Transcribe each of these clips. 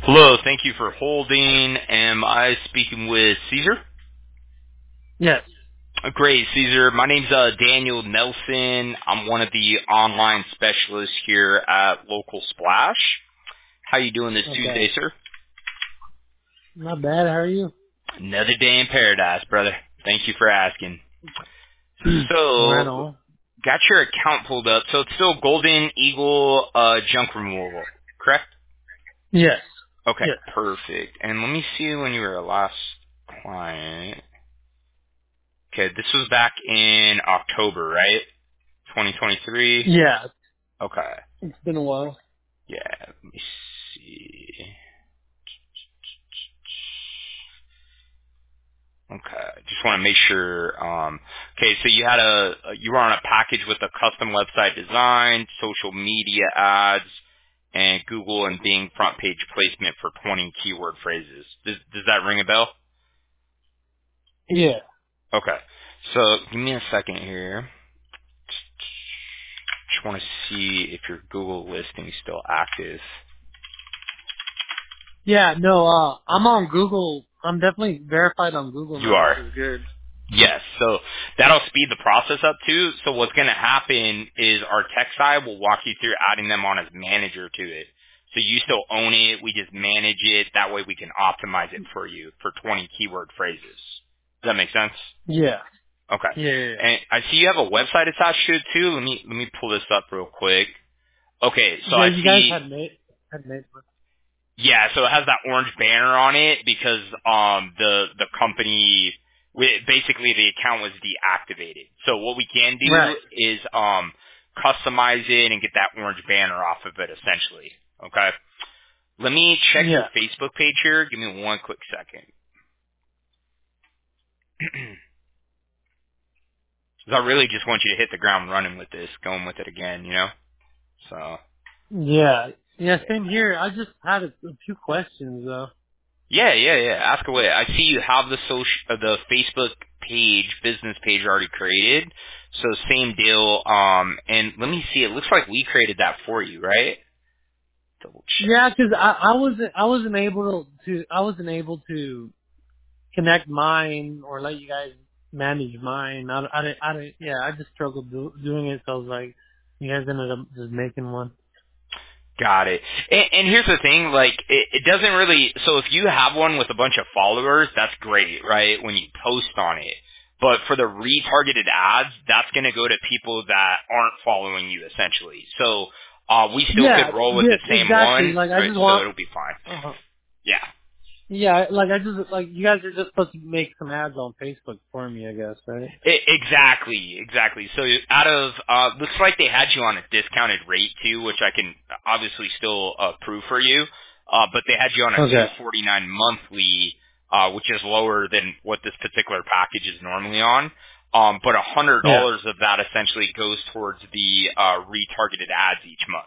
Hello, thank you for holding. Am I speaking with Caesar? Yes. Great, Caesar. My name's Daniel Nelson. I'm one of the online specialists here at Local Splash. How you doing this Okay. Tuesday, sir? Not bad. How are you? Another day in paradise, brother. Thank you for asking. Right So, on. got your account pulled up. So it's still Golden Eagle junk removal, correct? Yes. Okay, Yes. perfect. And let me see when you were a last client. Okay, this was back in October, right? 2023? Yeah. Okay. It's been a while. Yeah, let me see. Okay, just want to make sure. Okay, so you were on a package with a custom website design, social media ads, and Google and Bing front page placement for 20 keyword phrases. Does that ring a bell? Yeah. Okay, so give me a second here. Just want to see if your Google listing is still active. Yeah. No. I'm on Google. I'm definitely verified on Google You now, which are. is good. Yes, so that'll speed the process up too. So what's going to happen is our tech side will walk you through adding them on as manager to it. So you still own it, we just manage it. That way we can optimize it for you for 20 keyword phrases. Does that make sense? Yeah. Okay. Yeah. Yeah. And I see you have a website attached to it too. Let me pull this up real quick. Okay, so Yeah. I You guys see. had made. Yeah, so it has that orange banner on it because the company basically the account was deactivated. So what we can Right. do is customize it and get that orange banner off of it essentially. Okay. Let me check your Yeah. Facebook page here. Give me one quick second. 'Cause I really just want you to hit the ground running with this, going with it again, you know? So Yeah. Yeah. Same here. I just had a few questions though. Yeah. Ask away. I see you have the Facebook page, business page already created. So same deal. And let me see. It looks like we created that for you, right? Double check. Yeah, 'cause I wasn't able to connect mine or let you guys manage mine. Yeah, I just struggled doing it. So I was like, you guys ended up just making one. Got it. And here's the thing, like, it doesn't really, so if you have one with a bunch of followers, that's great, right, when you post on it. But for the retargeted ads, that's going to go to people that aren't following you, essentially. So, we still could Yeah, roll with yeah, the same exactly. one, Like I right, just so want. it'll be fine. Uh-huh. Yeah. Yeah, like I just like you guys are just supposed to make some ads on Facebook for me, I guess, right? Exactly. So out of looks like they had you on a discounted rate too, which I can obviously still approve for you. But they had you on a Okay. $249 monthly, which is lower than what this particular package is normally on. But Yeah. $100 of that essentially goes towards the retargeted ads each month.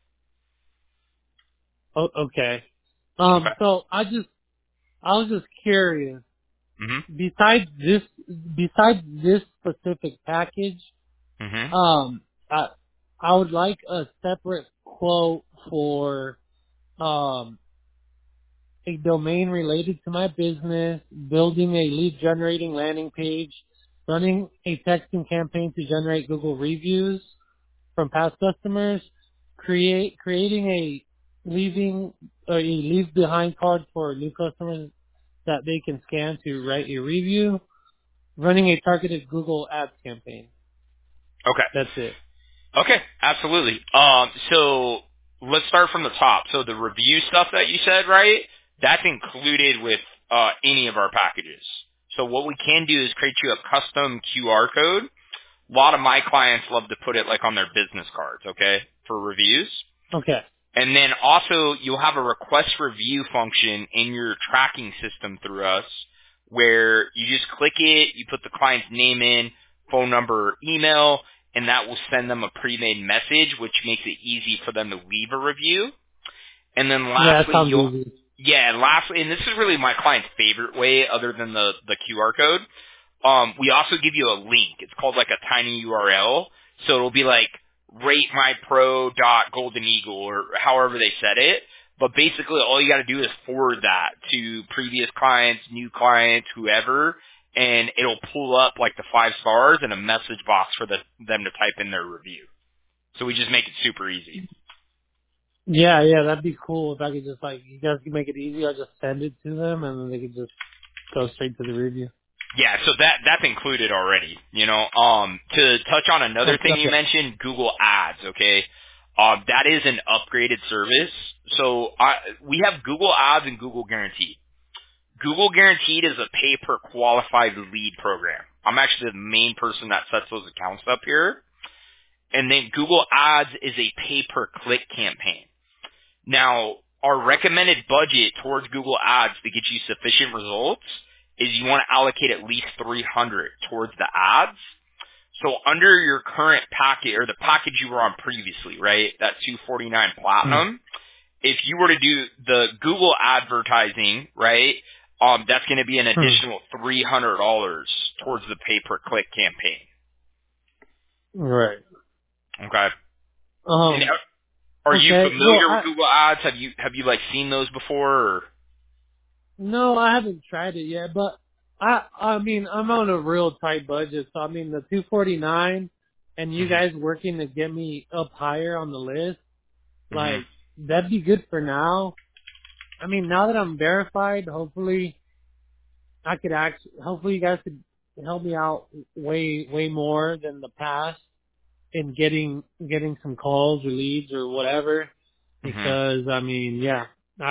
Okay. Okay. So I was just curious. Mhm. Besides this specific package, Mhm. um, I I would like a separate quote for a domain related to my business, building a lead generating landing page, running a texting campaign to generate Google reviews from past customers, creating a leave behind card for new customers that they can scan to write a review, running a targeted Google Ads campaign. Okay. That's it. Okay, absolutely. So let's start from the top. So the review stuff that you said, right? That's included with any of our packages. So what we can do is create you a custom QR code. A lot of my clients love to put it like on their business cards, okay, for reviews. Okay. And then also you'll have a request review function in your tracking system through us where you just click it, you put the client's name in, phone number, or email, and that will send them a pre-made message which makes it easy for them to leave a review. And then Yeah, that lastly, sounds easy. and lastly, and this is really my client's favorite way other than the QR code, we also give you a link. It's called like a tiny URL. So it'll be like ratemypro.goldeneagle or however they said it. But basically, all you got to do is forward that to previous clients, new clients, whoever, and it'll pull up like the 5 stars and a message box for them to type in their review. So we just make it super easy. Yeah, that'd be cool if I could just like, you guys can make it easy. I'll just send it to them and then they could just go straight to the review. Yeah, so that's included already. To touch on another thing you Okay. mentioned, Google Ads. Okay, that is an upgraded service. So we have Google Ads and Google Guaranteed. Google Guaranteed is a pay per qualified lead program. I'm actually the main person that sets those accounts up here. And then Google Ads is a pay per click campaign. Now, our recommended budget towards Google Ads to get you sufficient results is you want to allocate at least 300 towards the ads. So under your current package, or the package you were on previously, right, that 249 Platinum, if you were to do the Google advertising, right, that's going to be an additional $300 towards the pay-per-click campaign. Right. Okay. And are you Okay. familiar Well, with Google Ads? Have you like seen those before? Or? no, I haven't tried it yet, but I mean, I'm on a real tight budget, so I mean, the 249 and you Mhm. guys working to get me up higher on the list, Mhm. like, that'd be good for now. I mean, now that I'm verified, hopefully hopefully you guys could help me out way more than the past in getting some calls or leads or whatever. Mhm. Because, I mean, yeah,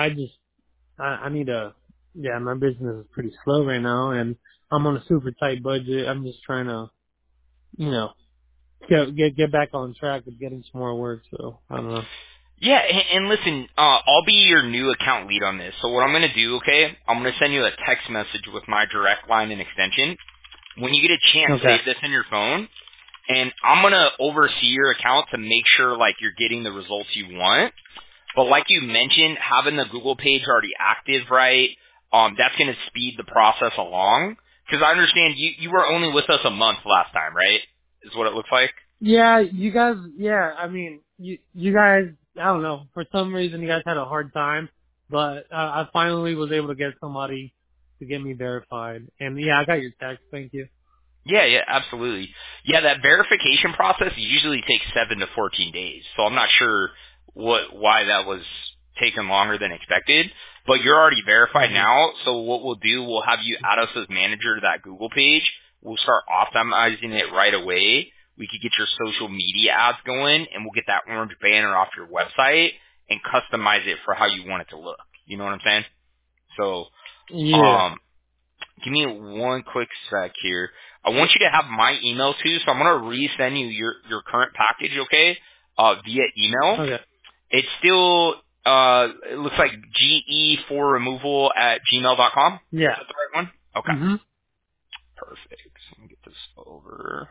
I need my business is pretty slow right now and I'm on a super tight budget. I'm just trying to, you know, get back on track of getting some more work. So I don't know. Yeah, and listen, I'll be your new account lead on this. So what I'm going to do, okay, I'm going to send you a text message with my direct line and extension. When you get a chance, Okay. save this in your phone, and I'm going to oversee your account to make sure, like, you're getting the results you want. But like you mentioned, having the Google page already active, right, that's going to speed the process along. Because I understand you were only with us a month last time, right, is what it looks like? Yeah, you guys, I mean, you guys, I don't know, for some reason you guys had a hard time, but I finally was able to get somebody to get me verified. And yeah, I got your text. Thank you. Yeah, absolutely. Yeah, that verification process usually takes 7 to 14 days. So I'm not sure why that was taking longer than expected. But you're already verified hmm now. So what we'll do, we'll have you add us as manager to that Google page. We'll start optimizing it right away. We could get your social media ads going, and we'll get that orange banner off your website and customize it for how you want it to look. You know what I'm saying? So, Yeah. um, give me one quick sec here. I want you to have my email too, so I'm gonna resend you your current package, okay? Via email. Okay. It's still it looks like ge4removal at gmail.com. Is Yeah. that the right one? Okay. hmm Perfect. Let me get this over.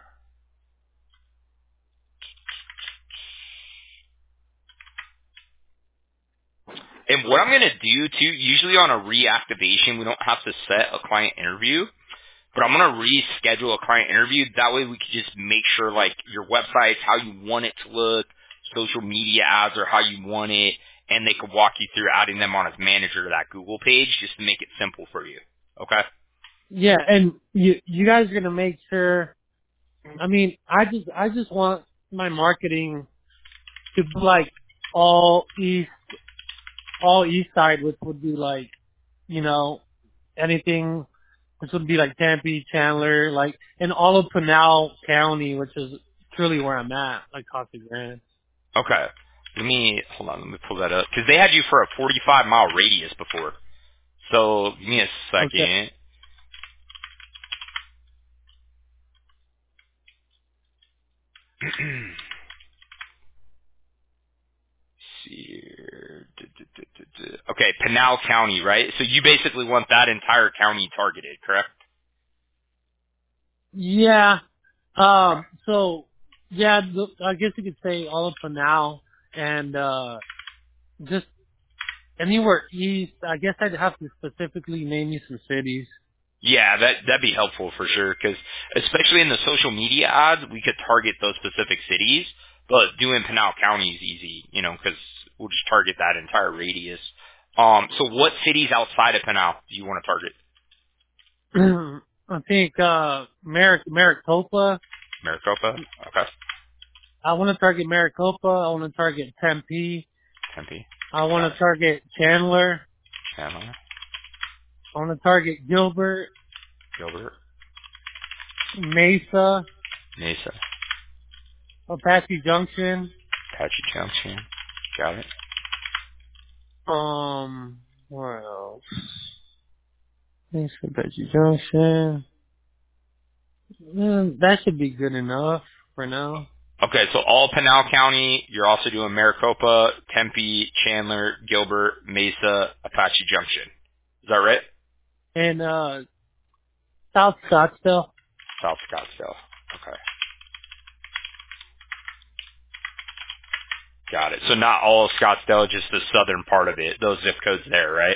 And what I'm gonna do too, usually on a reactivation, we don't have to set a client interview. But I'm going to reschedule a client interview. That way we can just make sure like your website's how you want it to look, social media ads are how you want it, and they could walk you through adding them on as manager to that Google page just to make it simple for you. Okay? Yeah, and you guys are gonna make sure. I mean, I just want my marketing to be like all east side, which would be like, you know, anything. This would be like Tempe, Chandler, like, and all of Pinal County, which is truly where I'm at, like Casa Grande. Okay. Hold on, let me pull that up. Because they had you for a 45-mile radius before. So give me a Okay. second. See here. Okay, Pinal County, right? So you basically want that entire county targeted, correct? Yeah. Okay. So, yeah, I guess you could say all of Pinal and, just anywhere east. I guess I'd have to specifically name you some cities. Yeah, that'd be helpful for sure. Because especially in the social media ads, we could target those specific cities. But doing Pinal County is easy, because we'll just target that entire radius. So what cities outside of Pinal do you want to target? I think Maricopa. Maricopa? Okay. I want to target Maricopa. I want to target Tempe. Tempe. I want to target Chandler. Chandler. I want to target Gilbert. Gilbert. Mesa. Mesa. Apache Junction. Apache Junction. Got it. Where else? Mesa, Apache Junction. That should be good enough for now. Okay, so all Pinal County, you're also doing Maricopa, Tempe, Chandler, Gilbert, Mesa, Apache Junction. Is that right? And, South Scottsdale. South Scottsdale. Okay. Got it. So not all of Scottsdale, just the southern part of it. Those zip codes there, right?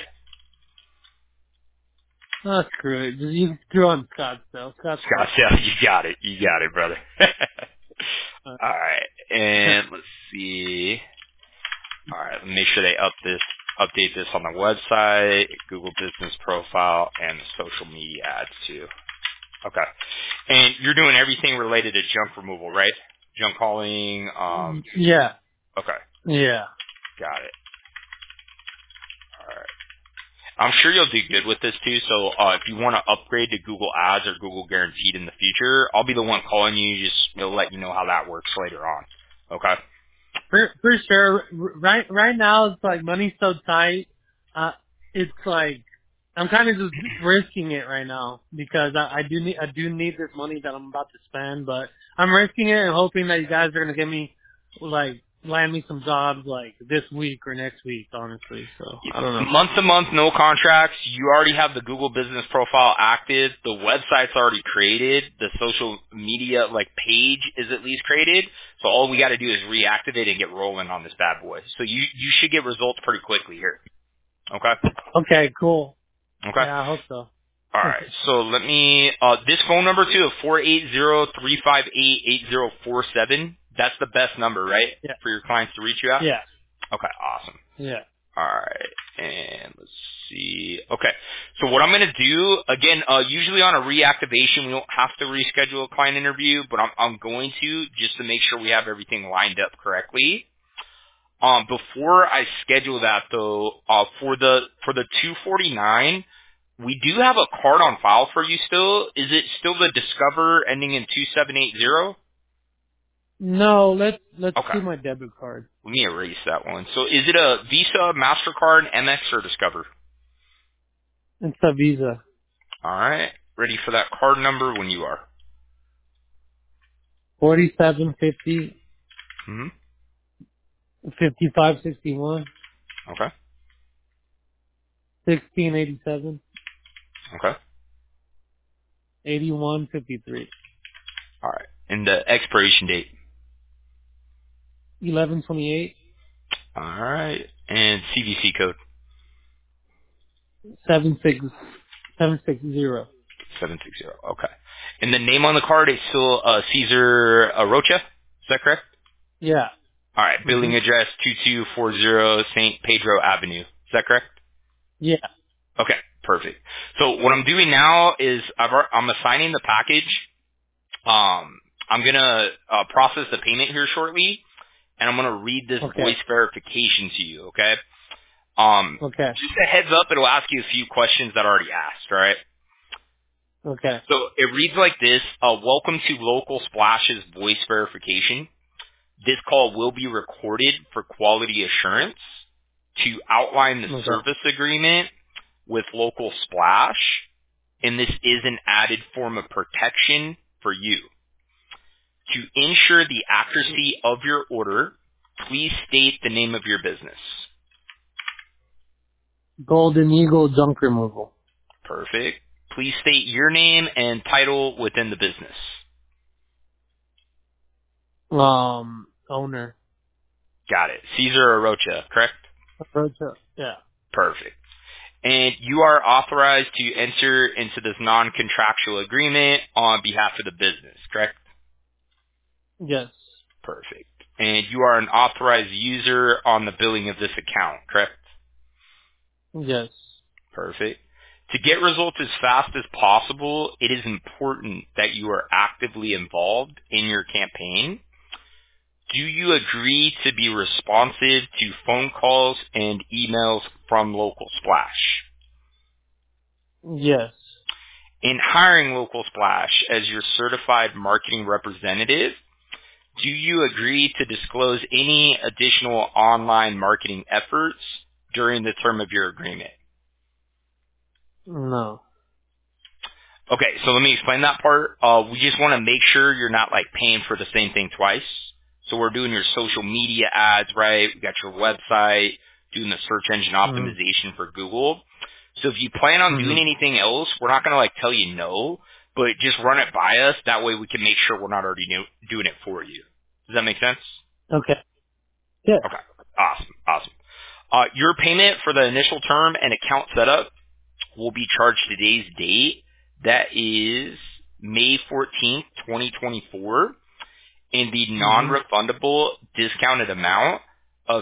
Oh, screw it. Just you threw on Scottsdale. Scottsdale, you got it. You got it, brother. All right. And let's see. All right. Make sure they update this on the website, Google Business Profile, and the social media ads too. Okay. And you're doing everything related to junk removal, right? Junk hauling. Yeah. Okay. Yeah. Got it. All right. I'm sure you'll do good with this too. So if you want to upgrade to Google Ads or Google Guaranteed in the future, I'll be the one calling you. Just let you know how that works later on. Okay. For sure. Right now, it's like money's so tight. It's like I'm kind of just risking it right now because I do need this money that I'm about to spend, but I'm risking it and hoping that you guys are gonna give me land me some jobs like this week or next week, honestly. So I don't know. Month to month, no contracts. You already have the Google Business Profile active. The website's already created. The social media page is at least created. So all we got to do is reactivate and get rolling on this bad boy. So you should get results pretty quickly here. Okay. Okay. Cool. Okay. Yeah, I hope so. All right. So let me this phone number too of 480-358-8047. That's the best number, right? Yeah. For your clients to reach you at? Yeah. Okay, awesome. Yeah. All right. And let's see. Okay. So what I'm going to do, again, usually on a reactivation, we don't have to reschedule a client interview, but I'm going to just to make sure we have everything lined up correctly. Before I schedule that though, for the 249, we do have a card on file for you still. Is it still the Discover ending in 2780? No, let's Okay. do my debit card. Let me erase that one. So is it a Visa, MasterCard, MX, or Discover? It's a Visa. All right. Ready for that card number when you are. 4750 Mm-hmm. 5561 Okay. 1687 Okay. 8153 All right. And the expiration date. 1128 All right. And CVC code. 760. 760. Okay. And the name on the card is still Cesar Rocha. Is that correct? Yeah. All right. Billing address 2240 St. Pedro Avenue. Is that correct? Yeah. Okay. Perfect. So what I'm doing now is I'm assigning the package. I'm gonna process the payment here shortly, and I'm gonna read this voice verification to you. Okay. Okay. Just a heads up, it'll ask you a few questions that I already asked. All right. Okay. So it reads like this: welcome to Local Splash's voice verification. This call will be recorded for quality assurance. To outline the service agreement with Local Splash, and this is an added form of protection for you. To ensure the accuracy of your order, please state the name of your business. Golden Eagle Junk Removal. Perfect. Please state your name and title within the business. Owner. Got it. Cesar Arocha, correct? Arocha. Yeah. Perfect. And you are authorized to enter into this non-contractual agreement on behalf of the business, correct? Yes. Perfect. And you are an authorized user on the billing of this account, correct? Yes. Perfect. To get results as fast as possible, it is important that you are actively involved in your campaign. Do you agree to be responsive to phone calls and emails from Local Splash? Yes. In hiring Local Splash as your certified marketing representative, do you agree to disclose any additional online marketing efforts during the term of your agreement? No. Okay, so let me explain that part. We just want to make sure you're not like paying for the same thing twice. So we're doing your social media ads, right? We got your website, doing the search engine Mm-hmm. optimization for Google. So if you plan on doing Mm-hmm. anything else, we're not going to like tell you no, but just run it by us. That way we can make sure we're not already doing it for you. Does that make sense? Okay. Yes. Okay. Awesome. Awesome. Your payment for the initial term and account setup will be charged today's date. That is May 14th, 2024, in the Mm-hmm. non-refundable discounted amount of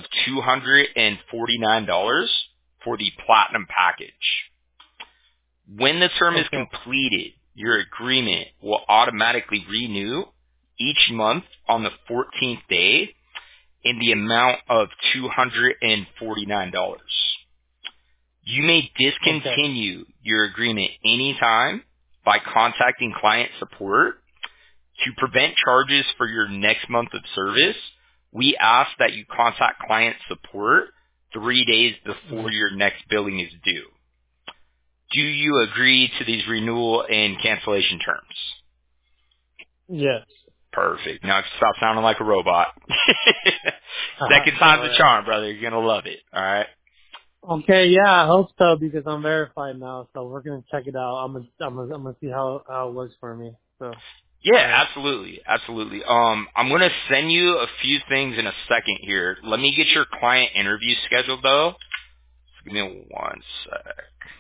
$249 for the platinum package. When the term is Okay. completed, your agreement will automatically renew each month on the 14th day in the amount of $249. You may Okay. discontinue your agreement anytime by contacting client support. To prevent charges for your next month of service, we ask that you contact client support 3 days before your next billing is due. Do you agree to these renewal and cancellation terms? Yes. Perfect. Now stop sounding like a robot. Second All time's a right. charm, brother. You're gonna love it. All right. Okay, yeah, I hope so because I'm verified now, so we're gonna check it out. I'm gonna see how it works for me. So, all Yeah, right. absolutely, absolutely. I'm gonna send you a few things in a second here. Let me get your client interview scheduled though. Give me one sec.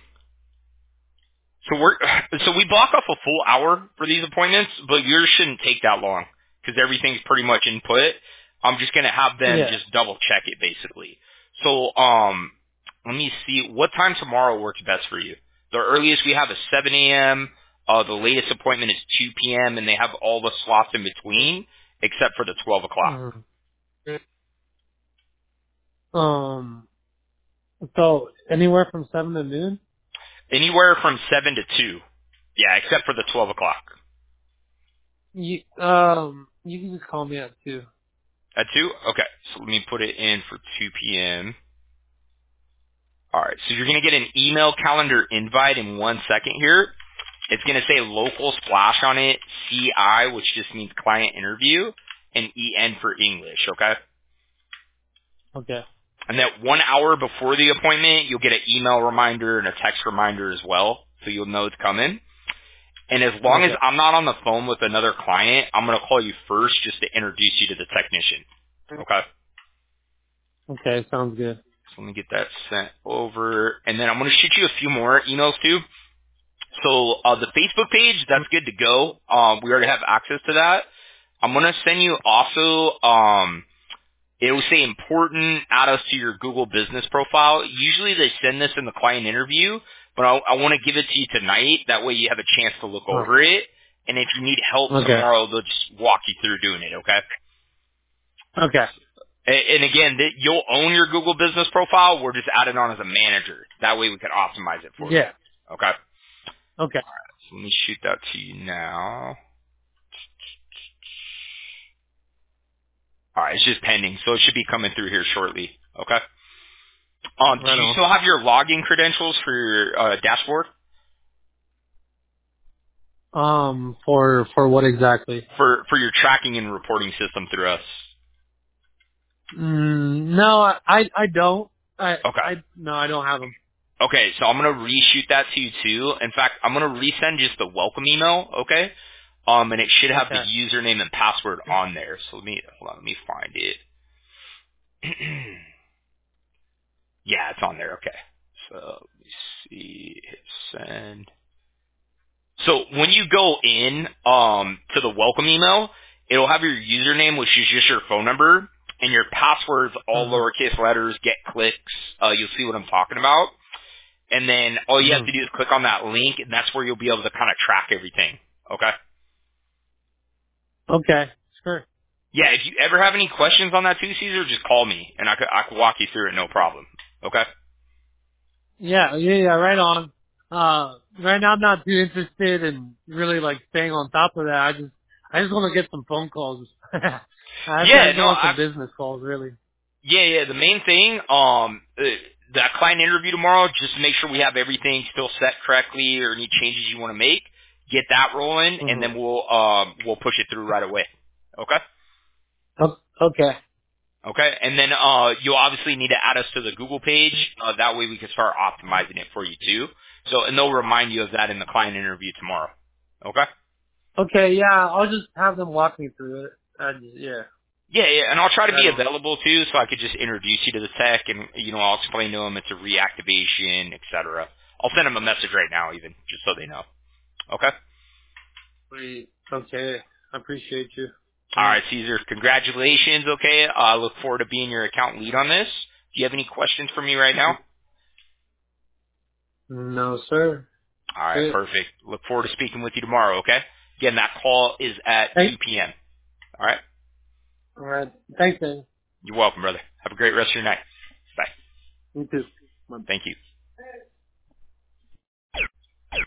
So we block off a full hour for these appointments, but yours shouldn't take that long because everything's pretty much input. I'm just gonna have them Yeah. just double check it basically. So let me see what time tomorrow works best for you. The earliest we have is 7 a.m. The latest appointment is 2 p.m. and they have all the slots in between except for the 12 o'clock. Mhm. So anywhere from 7 to noon. Anywhere from 7 to 2. Yeah, except for the 12 o'clock. You can just call me at 2. At 2? Okay. So let me put it in for 2 p.m. All right, so you're going to get an email calendar invite in 1 second here. It's going to say local splash on it, CI, which just means client interview, and EN for English, okay? Okay. And that 1 hour before the appointment, you'll get an email reminder and a text reminder as well, so you'll know it's coming. And as long as Okay. I'm not on the phone with another client, I'm going to call you first just to introduce you to the technician, okay? Okay. Sounds good. So let me get that sent over. And then I'm going to shoot you a few more emails too. So the Facebook page, that's good to go. We already have access to that. I'm gonna send you also. It will say important. Add us to your Google Business profile. Usually they send this in the client interview, but I want to give it to you tonight. That way you have a chance to look Oh. over it. And if you need help Okay. tomorrow, they'll just walk you through doing it. Okay. Okay. And again, you'll own your Google Business profile. We're just adding on as a manager. That way we can optimize it for you. Yeah. Okay. Okay. So let me shoot that to you now. All right, it's just pending, so it should be coming through here shortly. Okay. Do Right you on. still have your login credentials for your dashboard For what exactly? for your tracking and reporting system through us? No, I don't. Okay. No, I don't have them. Okay, so I'm gonna reshoot that to you too. In fact, I'm gonna resend just the welcome email. Okay. And it should have the Okay. username and password on there. So hold on, let me find it. Yeah, it's on there. Okay. So let me see. Hit send. So when you go in to the welcome email, It'll have your username, which is just your phone number, and your password's all Mm-hmm. lowercase letters, get clicks. You'll see what I'm talking about. And then all you have to do Mm-hmm. is click on that link, and that's where you'll be able to kind of track everything. Okay? Okay. Sure. Yeah, if you ever have any questions on that too, Caesar, just call me, and I could walk you through it, no problem. Okay? Yeah. Right on. Right now I'm not too interested in really like staying on top of that. I just want to get some phone calls. I Yeah, just no, want some business calls, really. yeah. The main thing, that client interview tomorrow, just to make sure we have everything still set correctly, or any changes you want to make, get that rolling, and Mm-hmm. then we'll push it through right away. Okay. Okay. Okay, and then you'll obviously need to add us to the Google page. That way we can start optimizing it for you too. So, and they'll remind you of that in the client interview tomorrow. Okay. Okay. Yeah. I'll just have them walk me through it. Yeah. Yeah, and I'll try to Right be on. available too, so I could just introduce you to the tech, and I'll explain to them it's a reactivation, etc. I'll send them a message right now, even just so they know. Okay. Sweet. Okay. I appreciate you. All Thanks. right, Caesar. Congratulations. Okay. I look forward to being your account lead on this. Do you have any questions for me right now? No, sir. All right, Good. perfect. Look forward to speaking with you tomorrow. Okay. Again, that call is at 2 Thanks. p.m. All right. All right. Thanks, man. You're welcome, brother. Have a great rest of your night. Bye. You too. Bye. Thank you.